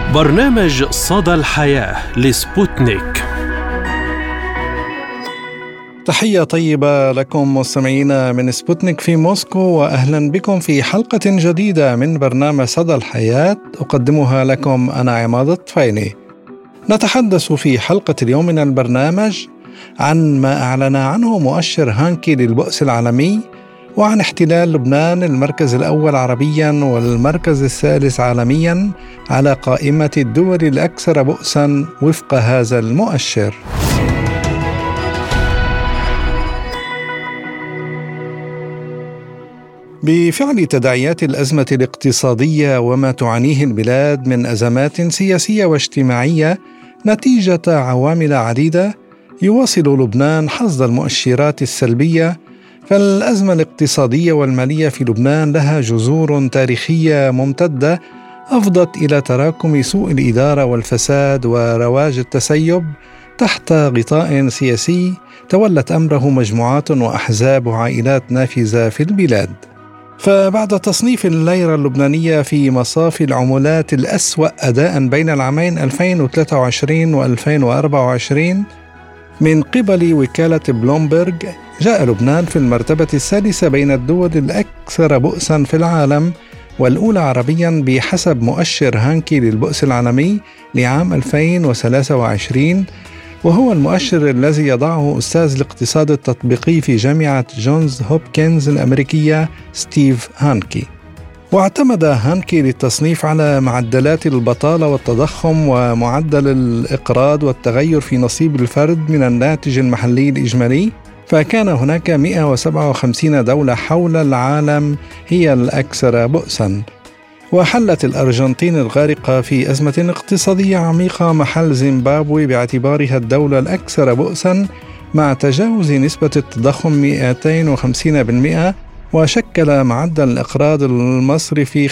برنامج صدى الحياة لسبوتنيك. تحية طيبة لكم مستمعينا من سبوتنيك في موسكو، وأهلا بكم في حلقة جديدة من برنامج صدى الحياة أقدمها لكم أنا عماد الطفيلي. نتحدث في حلقة اليوم من البرنامج عن ما أعلن عنه مؤشر هانكي للبؤس العالمي، وعن احتلال لبنان المركز الأول عربيا والمركز الثالث عالميا على قائمة الدول الأكثر بؤسا وفق هذا المؤشر. بفعل تداعيات الأزمة الاقتصادية وما تعانيه البلاد من أزمات سياسية واجتماعية نتيجة عوامل عديدة، يواصل لبنان حصد المؤشرات السلبية. فالأزمة الاقتصادية والمالية في لبنان لها جذور تاريخية ممتدة أفضت إلى تراكم سوء الإدارة والفساد ورواج التسيب تحت غطاء سياسي تولت أمره مجموعات وأحزاب وعائلات نافذة في البلاد. فبعد تصنيف الليرة اللبنانية في مصاف العملات الأسوأ أداء بين العامين 2023 و2024 من قبل وكالة بلومبرج، جاء لبنان في المرتبة السادسة بين الدول الأكثر بؤسا في العالم والأولى عربيا بحسب مؤشر هانكي للبؤس العالمي لعام 2023، وهو المؤشر الذي يضعه أستاذ الاقتصاد التطبيقي في جامعة جونز هوبكنز الأمريكية ستيف هانكي. واعتمد هانكي للتصنيف على معدلات البطالة والتضخم ومعدل الإقراض والتغير في نصيب الفرد من الناتج المحلي الإجمالي، فكان هناك 157 دولة حول العالم هي الأكثر بؤساً. وحلت الأرجنتين الغارقة في أزمة اقتصادية عميقة محل زيمبابوي باعتبارها الدولة الأكثر بؤساً مع تجاوز نسبة التضخم 250%، وشكل معدل الإقراض المصرفي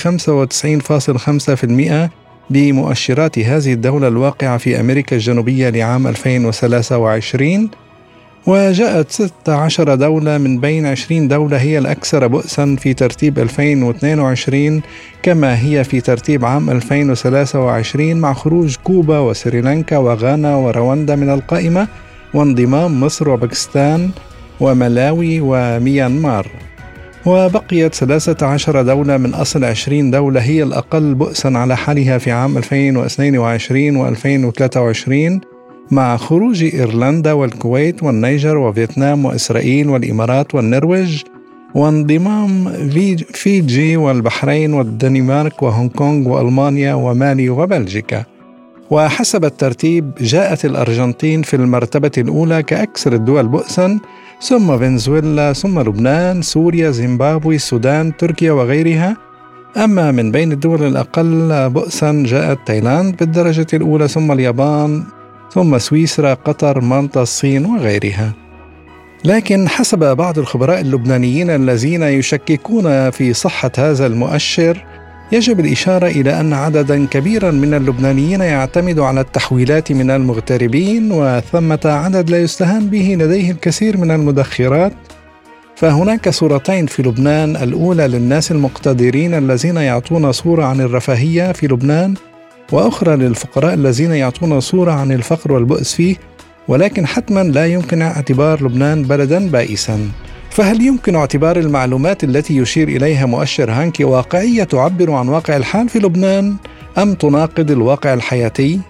95.5% بمؤشرات هذه الدولة الواقعة في أمريكا الجنوبية لعام 2023. وجاءت 16 دولة من بين 20 دولة هي الأكثر بؤساً في ترتيب 2022 كما هي في ترتيب عام 2023، مع خروج كوبا وسريلانكا وغانا ورواندا من القائمة، وانضمام مصر وباكستان وملاوي وميانمار. وبقيت 13 دولة من أصل 20 دولة هي الأقل بؤساً على حالها في عام 2022 و2023، مع خروج إيرلندا والكويت والنيجر وفيتنام وإسرائيل والإمارات والنرويج، وانضمام فيجي والبحرين والدنمارك وهونغ كونغ وألمانيا ومالي وبلجيكا. وحسب الترتيب جاءت الأرجنتين في المرتبة الأولى كأكثر الدول بؤساً، ثم فنزويلا، ثم لبنان، سوريا، زيمبابوي، السودان، تركيا وغيرها. أما من بين الدول الأقل بؤساً جاءت تايلاند بالدرجة الأولى، ثم اليابان، ثم سويسرا، قطر، مالطا، الصين وغيرها. لكن حسب بعض الخبراء اللبنانيين الذين يشككون في صحة هذا المؤشر، يجب الإشارة إلى أن عددا كبيرا من اللبنانيين يعتمد على التحويلات من المغتربين، وثمة عدد لا يستهان به لديه الكثير من المدخرات. فهناك صورتين في لبنان، الأولى للناس المقتدرين الذين يعطون صورة عن الرفاهية في لبنان، وأخرى للفقراء الذين يعطون صورة عن الفقر والبؤس فيه. ولكن حتما لا يمكن اعتبار لبنان بلدا بائسا. فهل يمكن اعتبار المعلومات التي يشير إليها مؤشر هانكي واقعية تعبر عن واقع الحال في لبنان، أم تناقض الواقع الحياتي؟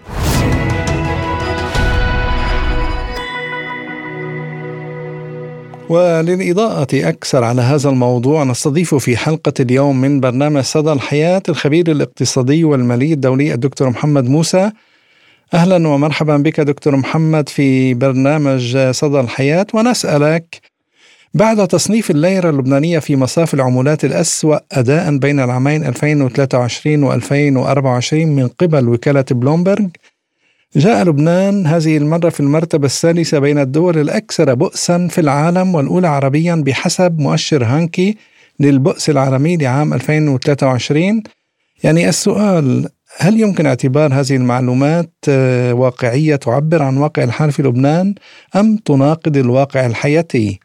وللإضاءة أكثر على هذا الموضوع نستضيف في حلقة اليوم من برنامج صدى الحياة الخبير الاقتصادي والمالي الدولي الدكتور محمد موسى. أهلا ومرحبا بك دكتور محمد في برنامج صدى الحياة. ونسألك، بعد تصنيف الليرة اللبنانية في مصاف العملات الأسوأ أداء بين العامين 2023 و2024 من قبل وكالة بلومبرج، جاء لبنان هذه المرة في المرتبة الثالثة بين الدول الأكثر بؤسا في العالم والأولى عربيا بحسب مؤشر هانكي للبؤس العالمي لعام 2023. يعني السؤال، هل يمكن اعتبار هذه المعلومات واقعية تعبر عن واقع الحال في لبنان، أم تناقض الواقع الحياتي؟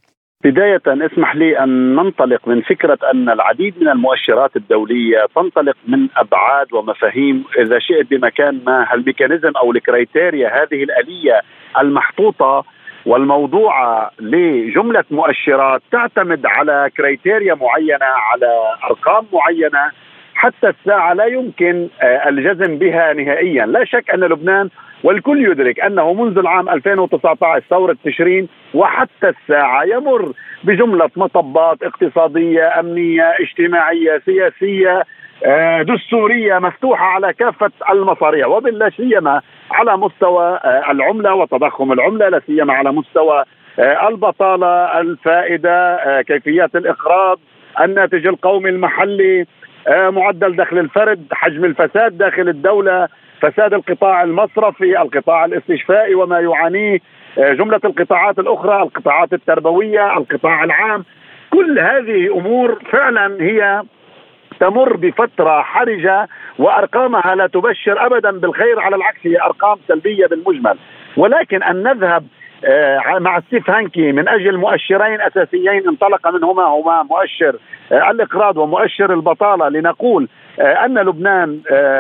بداية اسمح لي أن ننطلق من فكرة أن العديد من المؤشرات الدولية تنطلق من أبعاد ومفاهيم إذا شئت بمكان ما الميكانيزم أو الكريتيريا، هذه الآلية المحطوطة والموضوعة لجملة مؤشرات تعتمد على كريتيريا معينة، على أرقام معينة. حتى الساعة لا يمكن الجزم بها نهائيا. لا شك أن لبنان، والكل يدرك أنه منذ العام 2019 ثورة تشرين وحتى الساعة يمر بجملة مطبات اقتصادية، أمنية، اجتماعية، سياسية، دستورية، مفتوحة على كافة المصاريع، وباللا سيما على مستوى العملة وتضخم العملة، لا سيما على مستوى البطالة، الفائدة، كيفيات الإقراض، الناتج القومي المحلي، معدل دخل الفرد، حجم الفساد داخل الدولة، فساد القطاع المصرفي، القطاع الاستشفائي وما يعانيه، جملة القطاعات الأخرى، القطاعات التربوية، القطاع العام. كل هذه أمور فعلا هي تمر بفترة حرجة، وأرقامها لا تبشر أبدا بالخير، على العكس هي أرقام سلبية بالمجمل. ولكن أن نذهب مع ستيف هانكي من أجل مؤشرين أساسيين انطلق منهما، هما مؤشر الإقراض ومؤشر البطالة، لنقول أن لبنان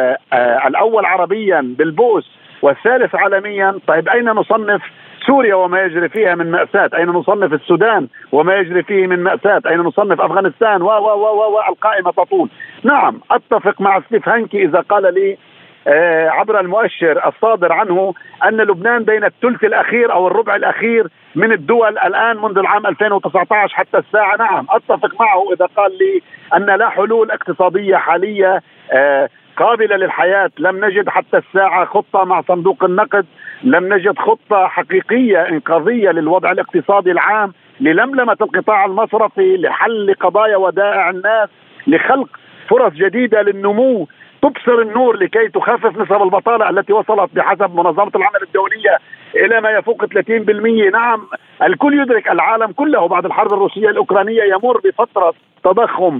الأول عربيا بالبؤس والثالث عالميا. طيب أين نصنف سوريا وما يجري فيها من مأساة؟ أين نصنف السودان وما يجري فيه من مأساة؟ أين نصنف أفغانستان؟ القائمة تطول. نعم، أتفق مع ستيف هانكي إذا قال لي عبر المؤشر الصادر عنه أن لبنان بين الثلث الأخير أو الربع الأخير من الدول الآن منذ العام 2019 حتى الساعة. نعم، أتفق معه إذا قال لي أن لا حلول اقتصادية حالية قابلة للحياة. لم نجد حتى الساعة خطة مع صندوق النقد، لم نجد خطة حقيقية إنقاذية للوضع الاقتصادي العام، للملمة القطاع المصرفي، لحل قضايا ودائع الناس، لخلق فرص جديدة للنمو تبصر النور لكي تخفف نسب البطالة التي وصلت بحسب منظمة العمل الدولية إلى ما يفوق 30%. نعم، الكل يدرك، العالم كله بعد الحرب الروسية الأوكرانية يمر بفترة تضخم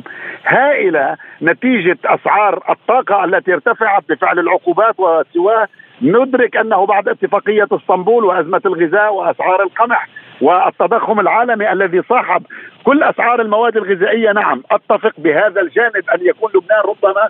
هائلة نتيجة أسعار الطاقة التي ارتفعت بفعل العقوبات وسواه. ندرك أنه بعد اتفاقية اسطنبول وأزمة الغذاء وأسعار القمح والتضخم العالمي الذي صاحب كل أسعار المواد الغذائية. نعم، أتفق بهذا الجانب أن يكون لبنان ربما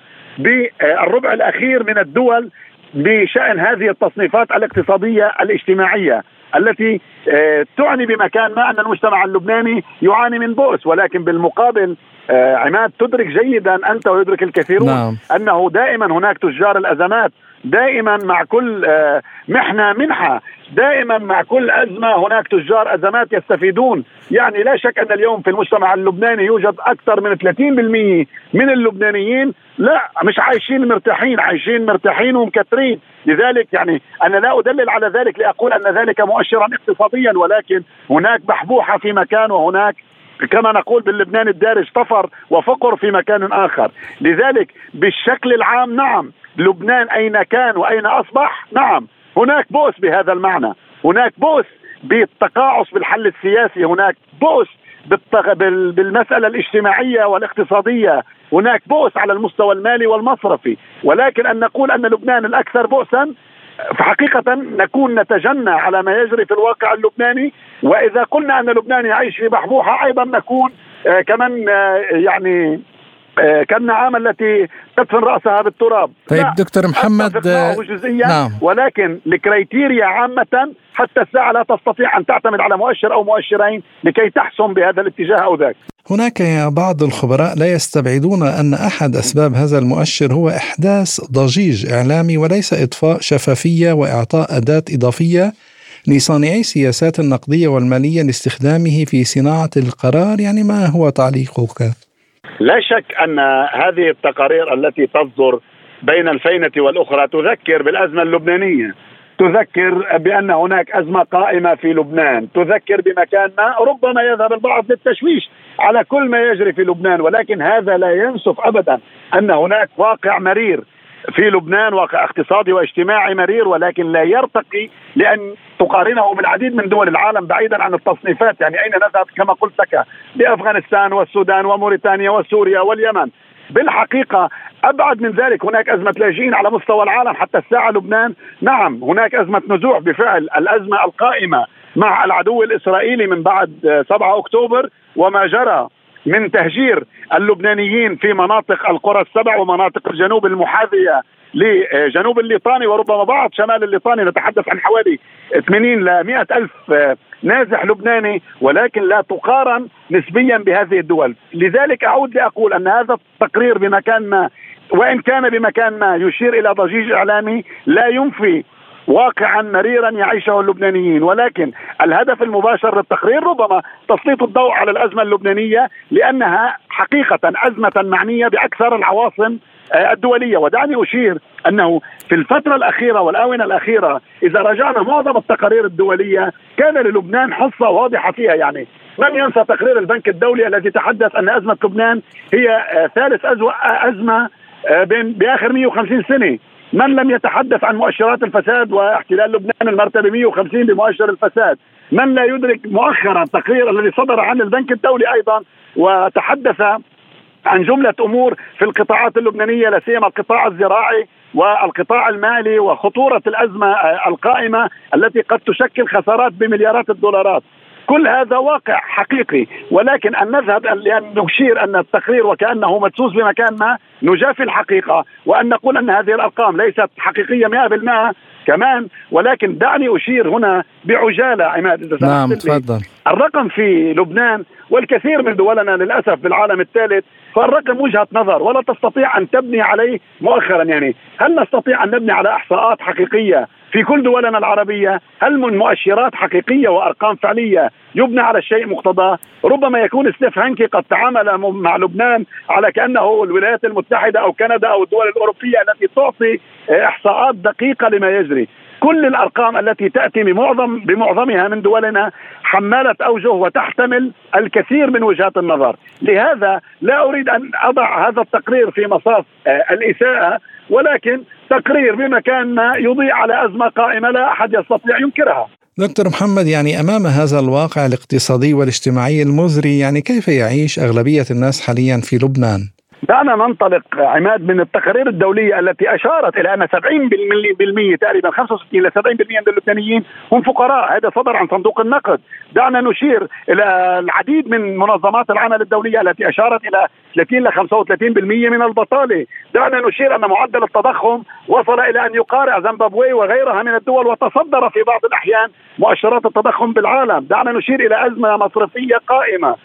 بالربع الأخير من الدول بشأن هذه التصنيفات الاقتصادية الاجتماعية التي تعني بمكان ما أن المجتمع اللبناني يعاني من بؤس. ولكن بالمقابل عماد، تدرك جيدا أنت ويدرك الكثيرون نعم. أنه دائما هناك تجار الأزمات، دائما مع كل محنة منحة، دائما مع كل أزمة هناك تجار أزمات يستفيدون. يعني لا شك أن اليوم في المجتمع اللبناني يوجد أكثر من 30% من اللبنانيين لا مش عايشين مرتاحين، عايشين مرتاحين ومكترين. لذلك يعني أنا لا أدلل على ذلك لأقول أن ذلك مؤشرا اقتصاديا، ولكن هناك بحبوحة في مكان، وهناك كما نقول باللبنان الدارج طفر وفقر في مكان آخر. لذلك بالشكل العام نعم، لبنان أين كان وأين أصبح؟ نعم، هناك بؤس بهذا المعنى، هناك بؤس بالتقاعس بالحل السياسي، هناك بؤس بالمسألة الاجتماعية والاقتصادية، هناك بؤس على المستوى المالي والمصرفي. ولكن أن نقول أن لبنان الأكثر بؤسا فحقيقة نكون نتجنى على ما يجري في الواقع اللبناني. وإذا قلنا أن لبنان يعيش في بحبوحة أيضا نكون كمان يعني كالنعامة التي تدفن رأسها بالتراب. طيب دكتور محمد، جزئيا نعم. ولكن الكريتيريا عامة حتى الساعة لا تستطيع أن تعتمد على مؤشر أو مؤشرين لكي تحسم بهذا الاتجاه أو ذاك. هناك بعض الخبراء لا يستبعدون أن أحد أسباب هذا المؤشر هو إحداث ضجيج إعلامي وليس إضفاء شفافية وإعطاء أداة إضافية لصانعي السياسات النقدية والمالية لاستخدامه في صناعة القرار. يعني ما هو تعليقك؟ لا شك أن هذه التقارير التي تصدر بين الفينة والأخرى تذكر بالأزمة اللبنانية، تذكر بأن هناك أزمة قائمة في لبنان، تذكر بمكان ما ربما يذهب البعض للتشويش على كل ما يجري في لبنان. ولكن هذا لا ينسف أبدا أن هناك واقع مرير في لبنان، واقع اقتصادي واجتماعي مرير، ولكن لا يرتقي لأن تقارنه بالعديد من دول العالم بعيدا عن التصنيفات. يعني أين نذهب كما قلت لك بأفغانستان والسودان وموريتانيا وسوريا واليمن؟ بالحقيقة أبعد من ذلك هناك أزمة لاجئين على مستوى العالم حتى الساعة. لبنان نعم هناك أزمة نزوح بفعل الأزمة القائمة مع العدو الإسرائيلي من بعد 7 أكتوبر وما جرى من تهجير اللبنانيين في مناطق القرى ال7 ومناطق الجنوب المحاذية لجنوب الليطاني وربما بعض شمال الليطاني، نتحدث عن حوالي 80 ل 100 ألف نازح لبناني، ولكن لا تقارن نسبيا بهذه الدول. لذلك أعود لأقول أن هذا التقرير بمكان ما، وإن كان بمكان ما يشير إلى ضجيج إعلامي، لا ينفي واقعا مريرا يعيشه اللبنانيين، ولكن الهدف المباشر للتقرير ربما تسليط الضوء على الأزمة اللبنانية، لأنها حقيقة أزمة معنية بأكثر العواصم الدولية. ودعني أشير أنه في الفترة الأخيرة والآونة الأخيرة إذا رجعنا معظم التقارير الدولية كان للبنان حصة واضحة فيها. يعني من ينسى تقرير البنك الدولي الذي تحدث أن أزمة لبنان هي ثالث أزمة بآخر 150 سنة. من لم يتحدث عن مؤشرات الفساد واحتلال لبنان المرتبة 150 بمؤشر الفساد؟ من لا يدرك مؤخرا التقرير الذي صدر عن البنك الدولي أيضا وتحدث عن جملة أمور في القطاعات اللبنانية، لا سيما القطاع الزراعي والقطاع المالي وخطورة الأزمة القائمة التي قد تشكل خسارات بمليارات الدولارات. كل هذا واقع حقيقي، ولكن أن نذهب لأن نشير أن التقرير وكأنه مدسوس بمكان ما نجافي الحقيقة، وأن نقول أن هذه الأرقام ليست حقيقية 100% كمان. ولكن دعني أشير هنا بعجالة عماد إذا نعم تفضل. الرقم في لبنان والكثير من دولنا للأسف بالعالم الثالث، فالرقم وجهة نظر ولا تستطيع أن تبني عليه مؤخرا. يعني هل نستطيع أن نبني على إحصاءات حقيقية في كل دولنا العربية؟ هل من مؤشرات حقيقية وأرقام فعلية يبنى على الشيء مقتضاه؟ ربما يكون ستيف هانكي قد تعامل مع لبنان على كأنه الولايات المتحدة أو كندا أو الدول الأوروبية التي تعطي إحصاءات دقيقة لما يجري. كل الأرقام التي تأتي بمعظمها من دولنا حمالة أوجه وتحتمل الكثير من وجهات النظر. لهذا لا أريد أن أضع هذا التقرير في مصاف الإساءة، ولكن تقرير بمكان ما يضيء على أزمة قائمة لا أحد يستطيع ينكرها. دكتور محمد، يعني أمام هذا الواقع الاقتصادي والاجتماعي المزري، يعني كيف يعيش أغلبية الناس حاليا في لبنان؟ دعنا ننطلق عماد من التقارير الدولية التي أشارت إلى أن 70% تقريبا 65 إلى 70% من اللبنانيين هم فقراء. هذا صدر عن صندوق النقد. دعنا نشير إلى العديد من منظمات العمل الدولية التي أشارت إلى 30 إلى 35% من البطالة. دعنا نشير أن معدل التضخم وصل إلى أن يقارع زيمبابوي وغيرها من الدول وتصدر في بعض الأحيان مؤشرات التضخم بالعالم. دعنا نشير إلى أزمة مصرفية قائمة.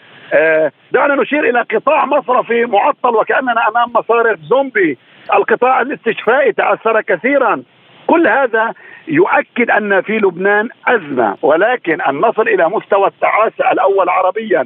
دعنا نشير إلى قطاع مصرفي معطل وكأننا أمام مصارف زومبي. القطاع الاستشفائي تأثر كثيرا. كل هذا يؤكد أن في لبنان أزمة، ولكن أن نصل إلى مستوى التعاسة الأول عربيا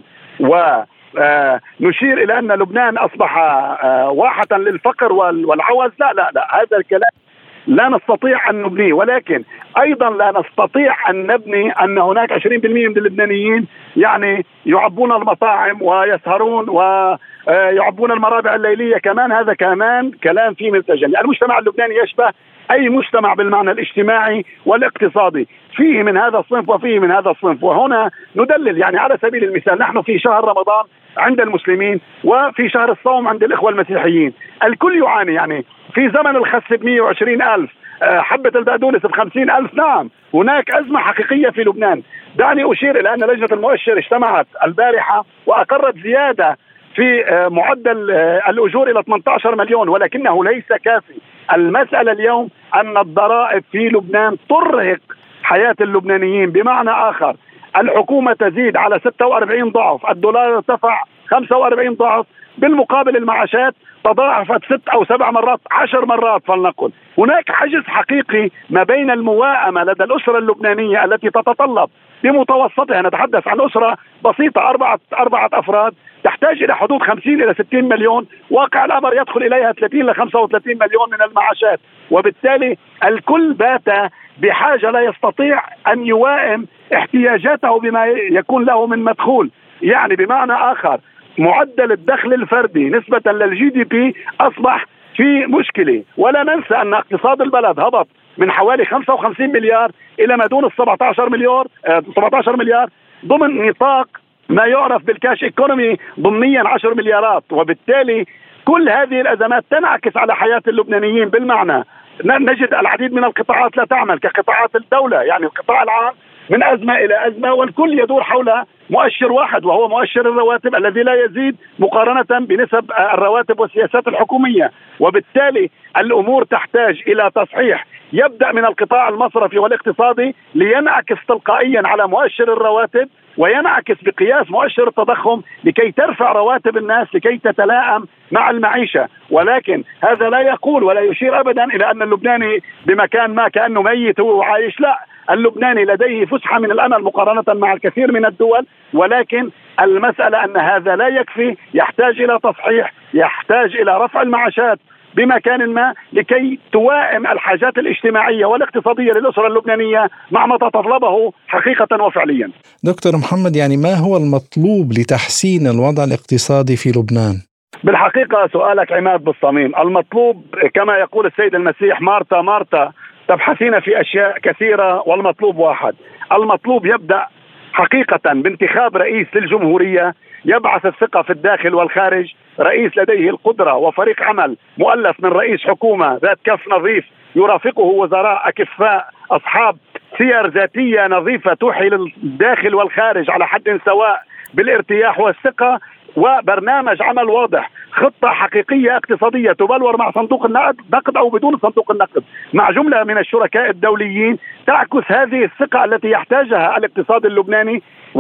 ونشير إلى أن لبنان أصبح واحة للفقر والعوز، لا هذا الكلام لا نستطيع أن نبنيه. ولكن أيضا لا نستطيع أن نبني أن هناك 20% من اللبنانيين يعني يعبون المطاعم ويسهرون ويعبون المرابع الليلية. كمان هذا كمان كلام فيه مرتجل. يعني المجتمع اللبناني يشبه أي مجتمع بالمعنى الاجتماعي والاقتصادي، فيه من هذا الصنف وفيه من هذا الصنف. وهنا ندلل يعني على سبيل المثال نحن في شهر رمضان عند المسلمين وفي شهر الصوم عند الإخوة المسيحيين. الكل يعاني. يعني في زمن الخس ب120,000، حبة البقدونس ب50,000. نعم هناك أزمة حقيقية في لبنان. دعني أشير إلى أن لجنة المؤشر اجتمعت البارحة وأقرت زيادة في معدل الأجور إلى 18 مليون، ولكنه ليس كافي. المسألة اليوم أن الضرائب في لبنان ترهق حياة اللبنانيين. بمعنى آخر الحكومة تزيد على 46 ضعف، الدولار ارتفع 45 ضعف، بالمقابل المعاشات تضاعفت 6 أو 7 مرات 10 مرات فلنقل. هناك حجز حقيقي ما بين المواءمة لدى الأسرة اللبنانية التي تتطلب بمتوسطها، نتحدث عن أسرة بسيطة 4 أفراد تحتاج إلى حدود 50 إلى 60 مليون، واقع الأمر يدخل إليها 30 إلى 35 مليون من المعاشات. وبالتالي الكل بات بحاجة لا يستطيع أن يوائم احتياجاته بما يكون له من مدخول. يعني بمعنى آخر معدل الدخل الفردي نسبة للGDP أصبح في مشكلة. ولا ننسى أن اقتصاد البلد هبط من حوالي 55 مليار إلى ما دون 17 مليار ضمن نطاق ما يعرف بالكاش ايكونومي ضمنيا 10 مليارات. وبالتالي كل هذه الأزمات تنعكس على حياة اللبنانيين. بالمعنى نجد العديد من القطاعات لا تعمل كقطاعات الدولة، يعني القطاع العام من أزمة إلى أزمة، والكل يدور حول مؤشر واحد وهو مؤشر الرواتب الذي لا يزيد مقارنة بنسب الرواتب والسياسات الحكومية. وبالتالي الأمور تحتاج إلى تصحيح يبدأ من القطاع المصرفي والاقتصادي لينعكس تلقائيا على مؤشر الرواتب، وينعكس بقياس مؤشر التضخم لكي ترفع رواتب الناس لكي تتلائم مع المعيشة. ولكن هذا لا يقول ولا يشير أبدا إلى أن اللبناني بمكان ما كأنه ميت وعايش، لا، اللبناني لديه فسحة من الأمل مقارنة مع الكثير من الدول، ولكن المسألة أن هذا لا يكفي، يحتاج إلى تصحيح، يحتاج إلى رفع المعاشات بمكان ما لكي توائم الحاجات الاجتماعية والاقتصادية للأسرة اللبنانية مع ما تتطلبه حقيقة وفعليا. دكتور محمد، يعني ما هو المطلوب لتحسين الوضع الاقتصادي في لبنان؟ بالحقيقة سؤالك عماد بالصميم. المطلوب كما يقول السيد المسيح: مارتا مارتا تبحثين في أشياء كثيرة والمطلوب واحد. المطلوب يبدأ حقيقة بانتخاب رئيس للجمهورية يبعث الثقة في الداخل والخارج، رئيس لديه القدرة وفريق عمل مؤلف من رئيس حكومة ذات كف نظيف يرافقه وزراء أكفاء أصحاب سير ذاتية نظيفة توحي للداخل والخارج على حد سواء بالارتياح والثقة، وبرنامج عمل واضح، خطة حقيقية اقتصادية تبلور مع صندوق النقد أو بدون صندوق النقد، مع جملة من الشركاء الدوليين تعكس هذه الثقة التي يحتاجها الاقتصاد اللبناني،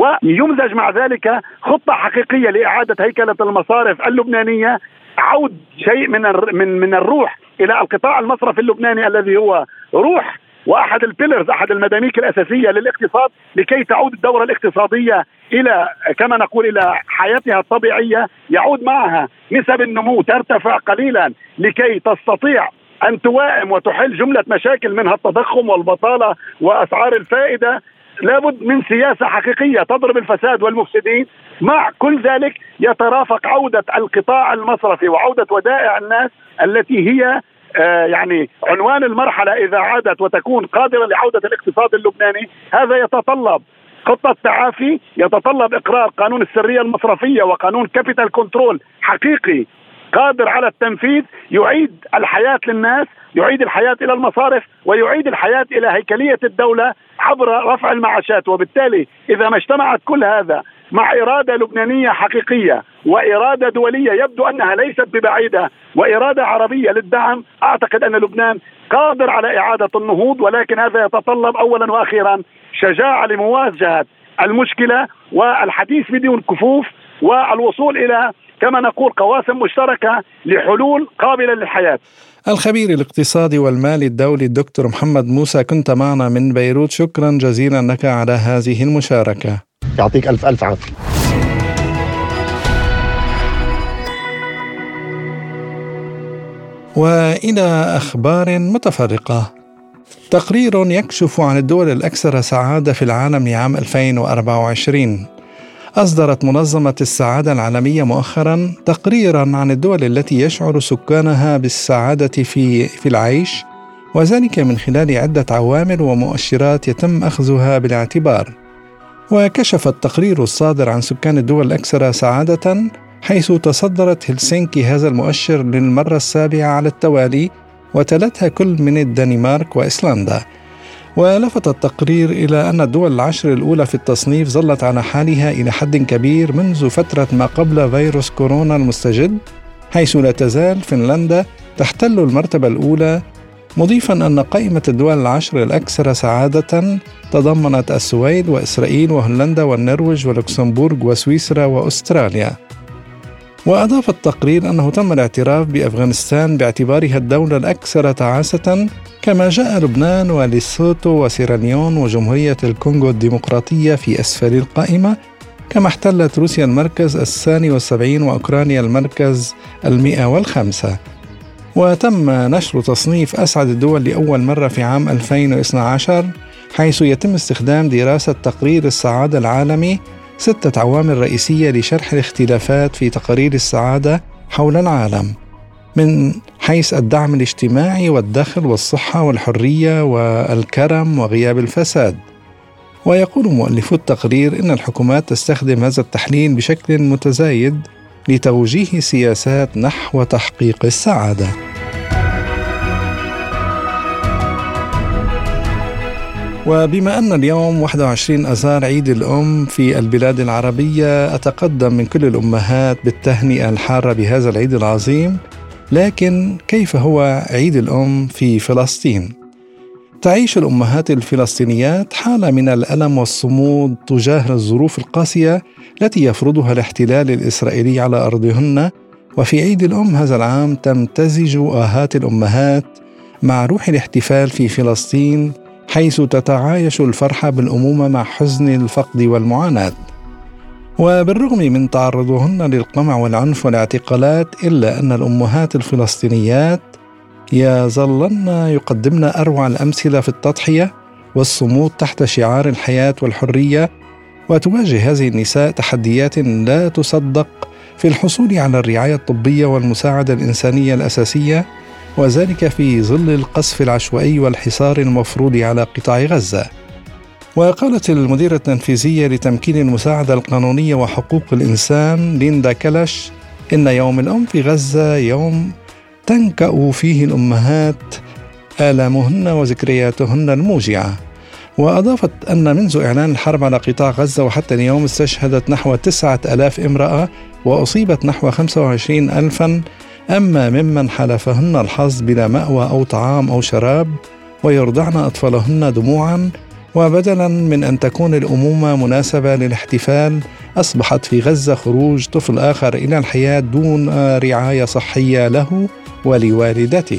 ويمزج مع ذلك خطة حقيقية لإعادة هيكلة المصارف اللبنانية، عود شيء من الروح إلى القطاع المصرفي اللبناني الذي هو روح واحد البيلرز، احد المداميك الاساسيه للاقتصاد، لكي تعود الدوره الاقتصاديه الى كما نقول الى حياتها الطبيعيه، يعود معها نسب النمو ترتفع قليلا لكي تستطيع ان توائم وتحل جمله مشاكل منها التضخم والبطاله واسعار الفائده. لابد من سياسه حقيقيه تضرب الفساد والمفسدين. مع كل ذلك يترافق عوده القطاع المصرفي وعوده ودائع الناس التي هي يعني عنوان المرحلة إذا عادت وتكون قادرة لعودة الاقتصاد اللبناني. هذا يتطلب خطة تعافي، يتطلب إقرار قانون السرية المصرفية وقانون كابيتال كنترول حقيقي قادر على التنفيذ، يعيد الحياة للناس، يعيد الحياة إلى المصارف، ويعيد الحياة إلى هيكلية الدولة عبر رفع المعاشات. وبالتالي إذا ما اجتمعت كل هذا مع إرادة لبنانية حقيقية وإرادة دولية يبدو أنها ليست ببعيدة وإرادة عربية للدعم، أعتقد أن لبنان قادر على إعادة النهوض. ولكن هذا يتطلب أولا وأخيرا شجاعة لمواجهة المشكلة والحديث بدون كفوف والوصول إلى كما نقول قواسم مشتركة لحلول قابلة للحياة. الخبير الاقتصادي والمالي الدولي الدكتور محمد موسى، كنت معنا من بيروت، شكرا جزيلا لك على هذه المشاركة. يعطيك ألف ألف عافية. وإلى أخبار متفرقة. تقرير يكشف عن الدول الأكثر سعادة في العالم لعام 2024. أصدرت منظمة السعادة العالمية مؤخرا تقريرا عن الدول التي يشعر سكانها بالسعادة في العيش، وذلك من خلال عدة عوامل ومؤشرات يتم أخذها بالاعتبار. وكشف التقرير الصادر عن سكان الدول الأكثر سعادة، حيث تصدرت هلسنكي هذا المؤشر للمرة السابعة على التوالي، وتلتها كل من الدنمارك وإيسلندا. ولفت التقرير إلى أن الدول العشر الأولى في التصنيف ظلت على حالها إلى حد كبير منذ فترة ما قبل فيروس كورونا المستجد، حيث لا تزال فنلندا تحتل المرتبة الأولى، مضيفا أن قائمة الدول العشر الأكثر سعادة تضمنت السويد وإسرائيل وهولندا والنرويج ولوكسمبورغ وسويسرا وأستراليا. وأضاف التقرير أنه تم الاعتراف بأفغانستان باعتبارها الدولة الأكثر تعاسة، كما جاء لبنان وليسوتو وسيراليون وجمهورية الكونغو الديمقراطية في أسفل القائمة، كما احتلت روسيا المركز 72 وأوكرانيا المركز 105. وتم نشر تصنيف أسعد الدول لأول مرة في عام 2012، حيث يتم استخدام دراسة تقرير السعادة العالمي 6 عوامل رئيسية لشرح الاختلافات في تقارير السعادة حول العالم، من حيث الدعم الاجتماعي والدخل والصحة والحرية والكرم وغياب الفساد. ويقول مؤلفو التقرير إن الحكومات تستخدم هذا التحليل بشكل متزايد لتوجيه سياسات نحو تحقيق السعادة. وبما أن اليوم 21 أذار عيد الأم في البلاد العربية، أتقدم من كل الأمهات بالتهنئة الحارة بهذا العيد العظيم. لكن كيف هو عيد الأم في فلسطين؟ تعيش الأمهات الفلسطينيات حالة من الألم والصمود تجاه الظروف القاسية التي يفرضها الاحتلال الإسرائيلي على أرضهن. وفي عيد الأم هذا العام تمتزج آهات الأمهات مع روح الاحتفال في فلسطين، حيث تتعايش الفرحة بالأمومة مع حزن الفقد والمعاناة. وبالرغم من تعرضهن للقمع والعنف والاعتقالات، إلا أن الأمهات الفلسطينيات يظلن يقدمن أروع الأمثلة في التضحية والصمود تحت شعار الحياة والحرية. وتواجه هذه النساء تحديات لا تصدق في الحصول على الرعاية الطبية والمساعدة الإنسانية الأساسية، وذلك في ظل القصف العشوائي والحصار المفروض على قطاع غزة. وقالت المديرة التنفيذية لتمكين المساعدة القانونية وحقوق الإنسان ليندا كلاش إن يوم الأم في غزة يوم تنكأ فيه الأمهات آلامهن وذكرياتهن الموجعة. وأضافت أن منذ إعلان الحرب على قطاع غزة وحتى اليوم استشهدت نحو 9,000 امرأة وأصيبت نحو 25,000، أما ممن حلفهن الحظ بلا مأوى أو طعام أو شراب ويرضعن أطفالهن دموعا. وبدلا من أن تكون الأمومة مناسبة للاحتفال، أصبحت في غزة خروج طفل آخر إلى الحياة دون رعاية صحية له ولوالدته.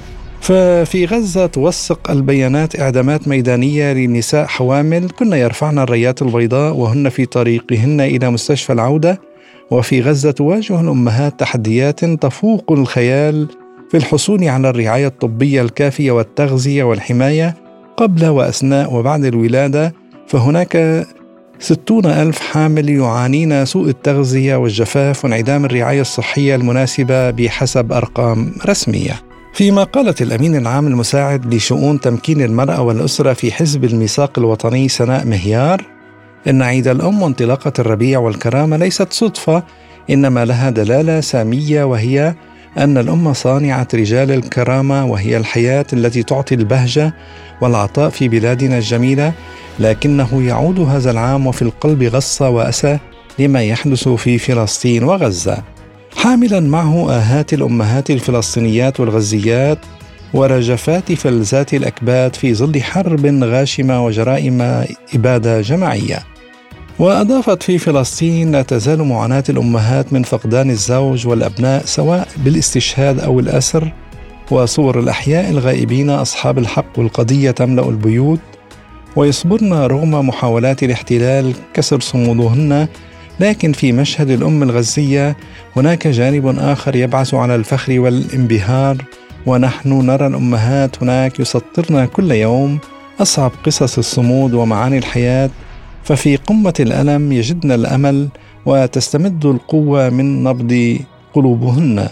ففي غزة توثق البيانات إعدامات ميدانية لنساء حوامل كن يرفعن الرايات البيضاء وهن في طريقهن إلى مستشفى العودة. وفي غزة تواجه الأمهات تحديات تفوق الخيال في الحصول على الرعاية الطبية الكافية والتغذية والحماية قبل وأثناء وبعد الولادة. فهناك 60,000 حامل يعانين سوء التغذية والجفاف وانعدام الرعاية الصحية المناسبة بحسب أرقام رسمية. فيما قالت الأمين العام المساعد لشؤون تمكين المرأة والأسرة في حزب الميثاق الوطني سناء مهيار إن عيد الأم وانطلاقة الربيع والكرامة ليست صدفة، إنما لها دلالة سامية، وهي أن الأم صانعة رجال الكرامة، وهي الحياة التي تعطي البهجة والعطاء في بلادنا الجميلة. لكنه يعود هذا العام وفي القلب غصة وأسى لما يحدث في فلسطين وغزة، حاملا معه آهات الأمهات الفلسطينيات والغزيات ورجفات فلذات الأكباد في ظل حرب غاشمة وجرائم إبادة جماعية. وأضافت في فلسطين لا تزال معاناة الأمهات من فقدان الزوج والأبناء سواء بالاستشهاد أو الأسر، وصور الأحياء الغائبين أصحاب الحق والقضية تملأ البيوت، ويصبرن رغم محاولات الاحتلال كسر صمودهن. لكن في مشهد الأم الغزية هناك جانب آخر يبعث على الفخر والانبهار، ونحن نرى الأمهات هناك يسطرن كل يوم أصعب قصص الصمود ومعاني الحياة. ففي قمة الألم يجدن الأمل وتستمد القوة من نبض قلوبهن.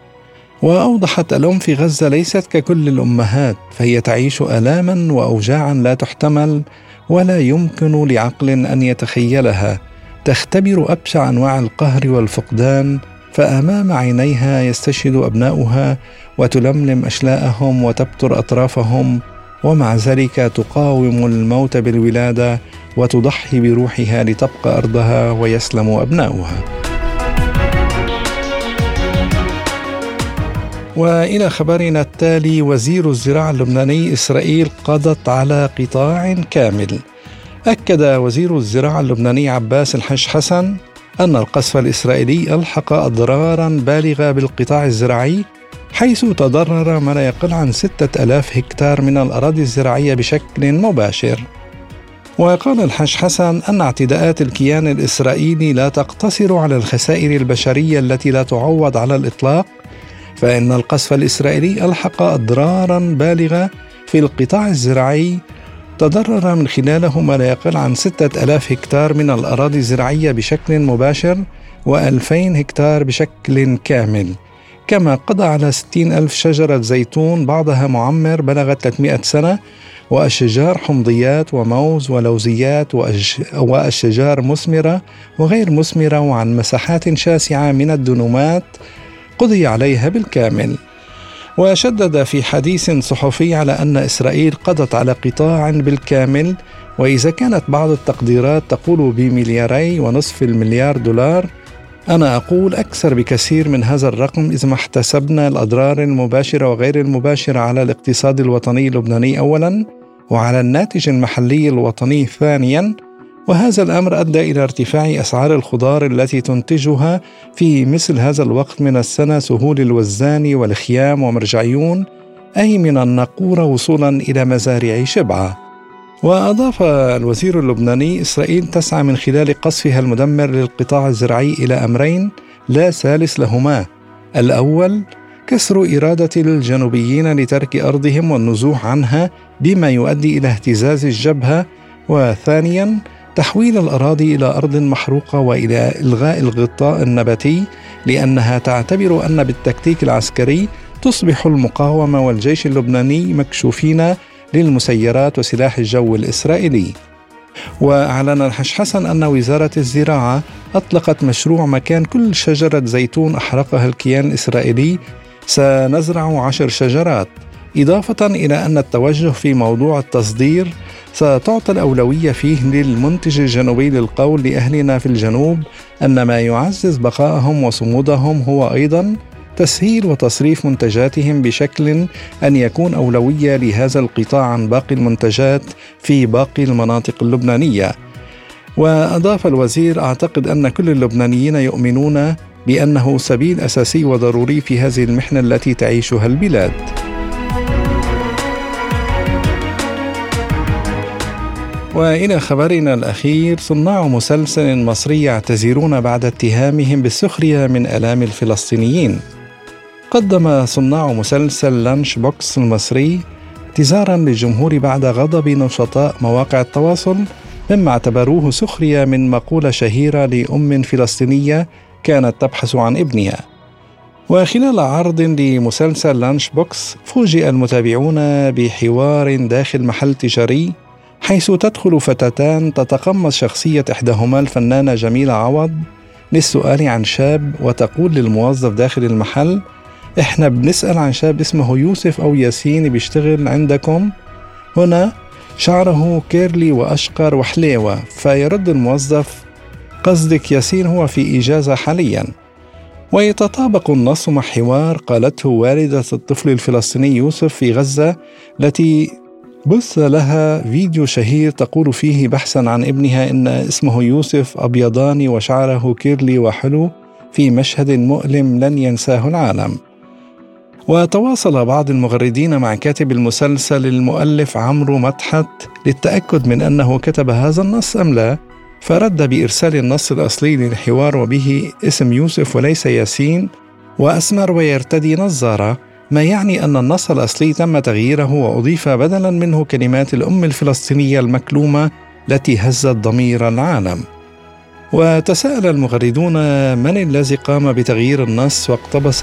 وأوضحت الأم في غزة ليست ككل الأمهات، فهي تعيش آلاما وأوجاعا لا تحتمل ولا يمكن لعقل أن يتخيلها، تختبر أبشع أنواع القهر والفقدان، فأمام عينيها يستشهد أبناؤها وتلملم أشلاءهم وتبتر أطرافهم، ومع ذلك تقاوم الموت بالولادة وتضحي بروحها لتبقى أرضها ويسلم أبناؤها. وإلى خبرنا التالي، وزير الزراعة اللبناني: إسرائيل قضت على قطاع كامل. أكد وزير الزراعة اللبناني عباس الحج حسن أن القصف الإسرائيلي ألحق أضرارا بالغة بالقطاع الزراعي، حيث تضرر ما لا يقل عن 6,000 هكتار من الأراضي الزراعية بشكل مباشر. وقال الحج حسن أن اعتداءات الكيان الإسرائيلي لا تقتصر على الخسائر البشرية التي لا تعوض على الإطلاق، فإن القصف الإسرائيلي ألحق أضرارا بالغة في القطاع الزراعي تضرر من خلاله ما لا يقل عن 6,000 هكتار من الأراضي الزراعية بشكل مباشر و2,000 هكتار بشكل كامل، كما قضى على 60,000 شجرة زيتون بعضها معمر بلغت 300 سنة، وأشجار حمضيات وموز ولوزيات وأشجار مثمرة وغير مثمرة، وعن مساحات شاسعة من الدنومات قضي عليها بالكامل. وشدد في حديث صحفي على أن إسرائيل قضت على قطاع بالكامل، وإذا كانت بعض التقديرات تقول ب2.5 مليار دولار، أنا أقول أكثر بكثير من هذا الرقم إذا ما احتسبنا الأضرار المباشرة وغير المباشرة على الاقتصاد الوطني اللبناني أولاً، وعلى الناتج المحلي الوطني ثانياً. وهذا الأمر أدى إلى ارتفاع أسعار الخضار التي تنتجها في مثل هذا الوقت من السنة سهول الوزان والخيام ومرجعيون، أي من الناقورة وصولاً إلى مزارع شبعة. وأضاف الوزير اللبناني: إسرائيل تسعى من خلال قصفها المدمر للقطاع الزراعي إلى أمرين لا ثالث لهما: الأول كسر إرادة الجنوبيين لترك أرضهم والنزوح عنها بما يؤدي إلى اهتزاز الجبهة، وثانياً تحويل الأراضي إلى أرض محروقة وإلى إلغاء الغطاء النباتي، لأنها تعتبر أن بالتكتيك العسكري تصبح المقاومة والجيش اللبناني مكشوفين للمسيرات وسلاح الجو الإسرائيلي. وأعلن الحج حسن أن وزارة الزراعة أطلقت مشروع مكان كل شجرة زيتون أحرقها الكيان الإسرائيلي سنزرع 10 شجرات، إضافة إلى أن التوجه في موضوع التصدير ستعطى الأولوية فيه للمنتج الجنوبي للقول لأهلنا في الجنوب أن ما يعزز بقائهم وصمودهم هو أيضا تسهيل وتصريف منتجاتهم بشكل أن يكون أولوية لهذا القطاع عن باقي المنتجات في باقي المناطق اللبنانية. وأضاف الوزير: أعتقد أن كل اللبنانيين يؤمنون بأنه سبيل أساسي وضروري في هذه المحنة التي تعيشها البلاد. وإلى خبرنا الأخير: صناع مسلسل مصري يعتذرون بعد اتهامهم بالسخرية من آلام الفلسطينيين. قدم صناع مسلسل لانش بوكس المصري اعتذارا للجمهور بعد غضب نشطاء مواقع التواصل مما اعتبروه سخرية من مقولة شهيرة لأم فلسطينية كانت تبحث عن ابنها. وخلال عرض لمسلسل لانش بوكس فوجئ المتابعون بحوار داخل محل تجاري، حيث تدخل فتاتان تتقمص شخصية إحداهما الفنانة جميلة عوض للسؤال عن شاب، وتقول للموظف داخل المحل: إحنا بنسأل عن شاب اسمه يوسف أو ياسين بيشتغل عندكم هنا، شعره كيرلي وأشقر وحليوة. فيرد الموظف: قصدك ياسين هو في إجازة حاليا. ويتطابق النص مع حوار قالته والدة الطفل الفلسطيني يوسف في غزة، التي بث لها فيديو شهير تقول فيه بحثا عن ابنها إن اسمه يوسف أبيضاني وشعره كيرلي وحلو، في مشهد مؤلم لن ينساه العالم. وتواصل بعض المغردين مع كاتب المسلسل المؤلف عمرو مدحت للتأكد من أنه كتب هذا النص أم لا، فرد بإرسال النص الأصلي للحوار وبه اسم يوسف وليس ياسين، وأسمر ويرتدي نظارة، ما يعني أن النص الأصلي تم تغييره وأضيف بدلا منه كلمات الأم الفلسطينية المكلومة التي هزت ضمير العالم. وتساءل المغردون من الذي قام بتغيير النص واقتبس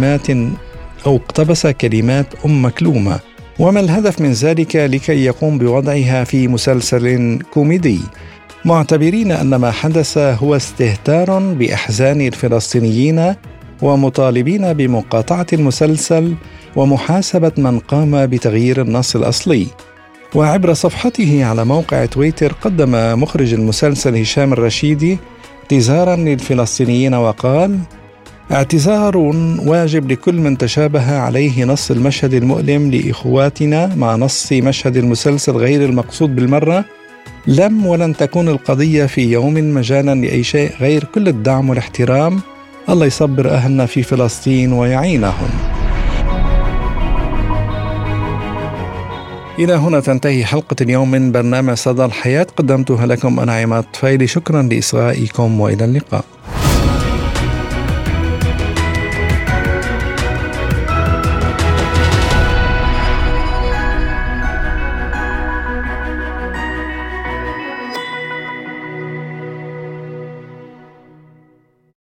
كلمات أم مكلومة، وما الهدف من ذلك لكي يقوم بوضعها في مسلسل كوميدي، معتبرين أن ما حدث هو استهتار بأحزان الفلسطينيين، ومطالبين بمقاطعة المسلسل ومحاسبة من قام بتغيير النص الأصلي. وعبر صفحته على موقع تويتر قدم مخرج المسلسل هشام الرشيدي اعتذارا للفلسطينيين وقال: اعتذار واجب لكل من تشابه عليه نص المشهد المؤلم لإخواتنا مع نص مشهد المسلسل غير المقصود بالمرة. لم ولن تكون القضية في يوم مجالا لأي شيء غير كل الدعم والاحترام. الله يصبر أهلنا في فلسطين ويعينهم. إلى هنا تنتهي حلقة اليوم من برنامج صدى الحياة، قدمتها لكم أنا عماد طفيلي. شكرا لإصغائكم وإلى اللقاء.